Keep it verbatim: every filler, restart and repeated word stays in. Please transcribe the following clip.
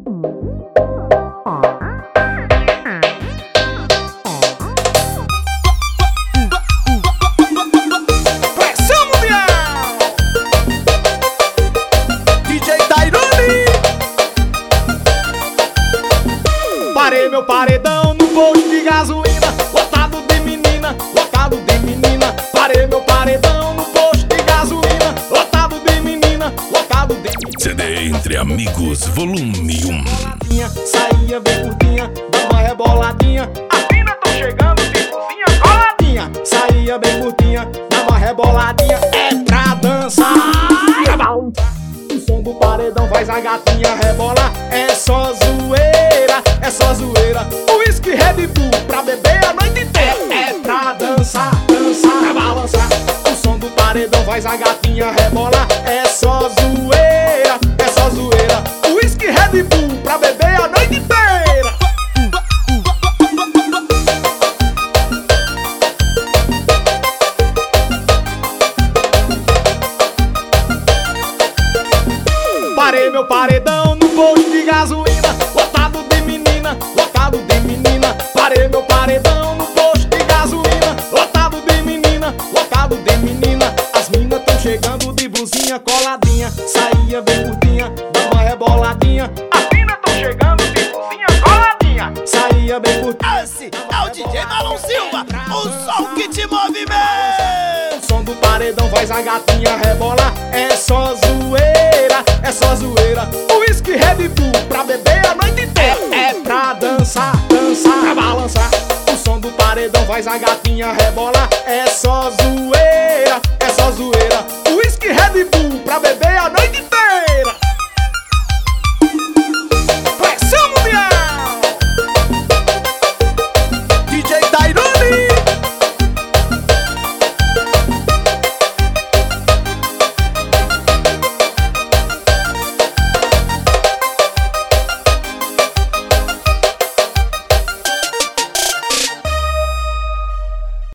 Pressão mundial! D J Tairone! Parei meu paredão no posto de gasolina, lotado de menina, lotado de menina. Parei meu paredão no posto de gasolina, lotado de menina, lotado de menina. C D Entre Amigos, volume um. Saía bem curtinha, dava uma reboladinha. As minas tão chegando de cozinha coladinha. Saía bem curtinha, dava uma reboladinha. É pra dançar. O som do paredão faz a gatinha rebolar. É só zoeira, é só zoeira. Whisky Red Bull pra beber a noite inteira. É pra dançar, dançar, balançar. O som do paredão faz a gatinha rebolar. É só zoeira, é só zoeira. Whisky Red Bull pra beber a noite inteira. Parei meu paredão no posto de gasolina, lotado de menina, lotado de menina. Parei meu paredão no posto de gasolina, lotado de menina, lotado de menina. As minas tão chegando de blusinha coladinha. Saía bem curtinha, dava uma reboladinha. As minas tão chegando de blusinha coladinha. Saía bem curtinha. Esse é o D J Marlon Silva, o som que te move mesmo. O som do paredão faz a gatinha rebolar. É só